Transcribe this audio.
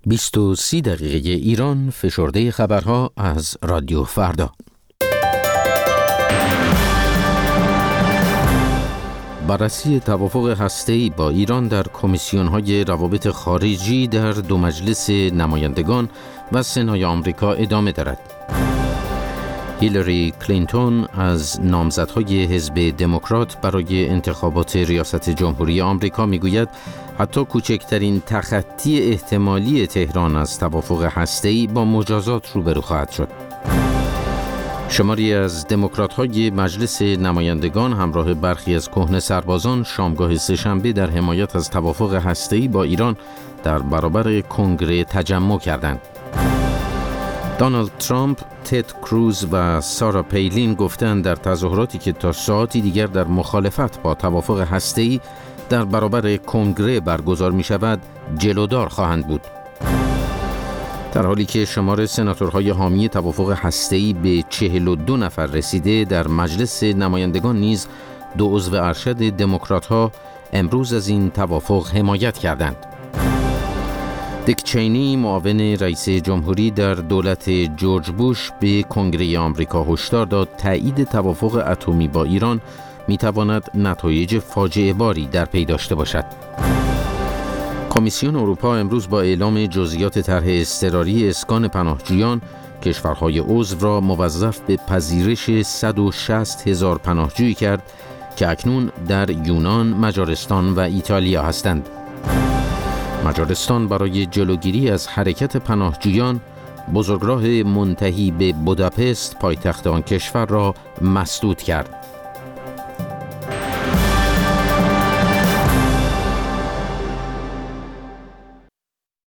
20:30 دقیقه ایران، فشرده خبرها از رادیو فردا. بررسی توافق هسته‌ای با ایران در کمیسیون‌های روابط خارجی در دو مجلس نمایندگان و سنای آمریکا ادامه دارد. هیلاری کلینتون از نامزدهای حزب دموکرات برای انتخابات ریاست جمهوری آمریکا میگوید حتی کوچکترین تخطی احتمالی تهران از توافق هسته‌ای با مجازات روبرو خواهد شد. شماری از دموکرات‌های مجلس نمایندگان همراه برخی از کهنه سربازان شامگاه سه‌شنبه در حمایت از توافق هسته‌ای با ایران در برابر کنگره تجمع کردند. دونالد ترامپ، تد کروز و سارا پیلین گفتند در تظاهراتی که تا ساعتی دیگر در مخالفت با توافق هسته‌ای در برابر کنگره برگزار می شود جلودار خواهند بود. در حالی که شمار سناتورهای حامی توافق هسته‌ای به 42 نفر رسیده، در مجلس نمایندگان نیز 2 عضو ارشد دموکرات‌ها امروز از این توافق حمایت کردند. دیک چینی، معاون رئیس جمهوری در دولت جورج بوش، به کنگره آمریکا هشدار داد تایید توافق اتمی با ایران می‌تواند نتایج فاجعه باری در پی داشته باشد. کمیسیون اروپا امروز با اعلام جزئیات طرح اضطراری اسکان پناهجویان کشورهای عضو را موظف به پذیرش 160,000 پناهجویی کرد که اکنون در یونان، مجارستان و ایتالیا هستند. مجارستان برای جلوگیری از حرکت پناهجویان بزرگراه منتهی به بوداپست، پایتخت آن کشور، را مسدود کرد.